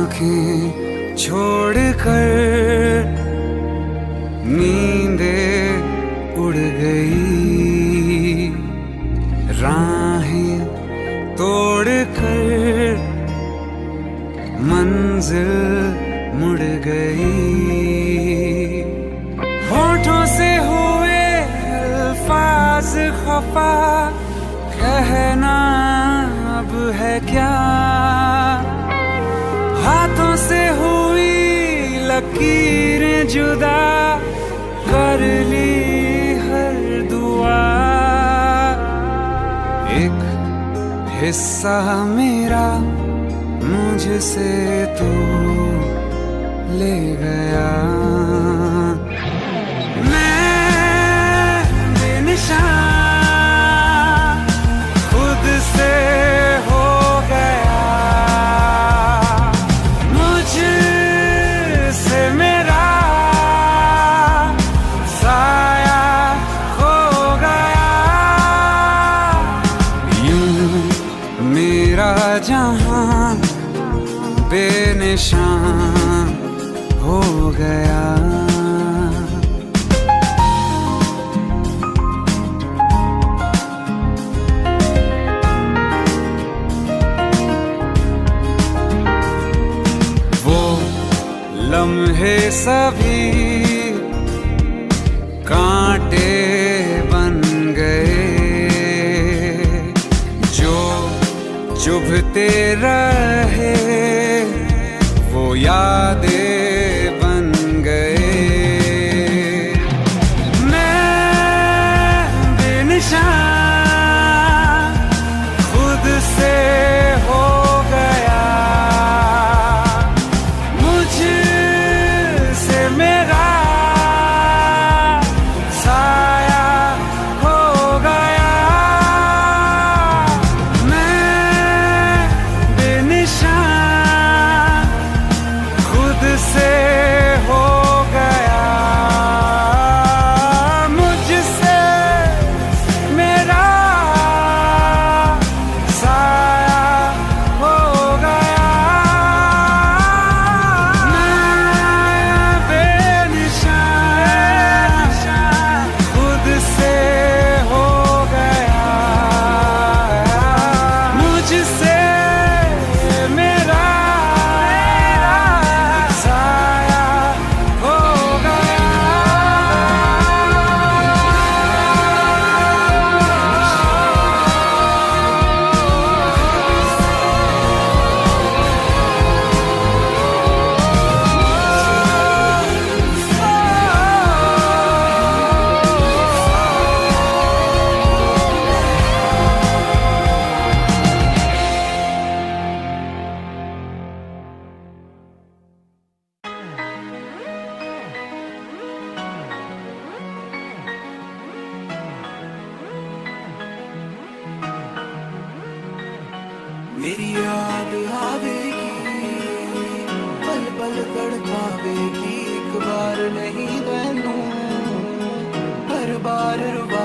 आंखें छोड़ कर नींदे उड़ गई, राहें तोड़ कर मंजिल मुड़ गई। होठों से हुए अल्फाज खफा, कहना अब है क्या। हाथों से हुई लकीरें जुदा, कर ली हर दुआ। एक हिस्सा मेरा मुझसे तू ले गया। मैं बेनिशान खुद से हो गया, मुझसे मेरा साया खो गया। यूं मेरा जहां बेनिशान हो गया। वो लम्हे सभी कांटे बन गए, जो चुभते रहे वो यादें बन गए। मैं बेनिशान खुद से हो गया, मुझसे मेरा साया खो गया। मैं बेनिशान से हो गया, मुझसे मेरा साया हो गया। मैं बेनिशान खुद से हो गया, मुझसे मेरा मेरी याद आवेगी, पल पल तड़पावेगी। एक बार नहीं मैनू हर बार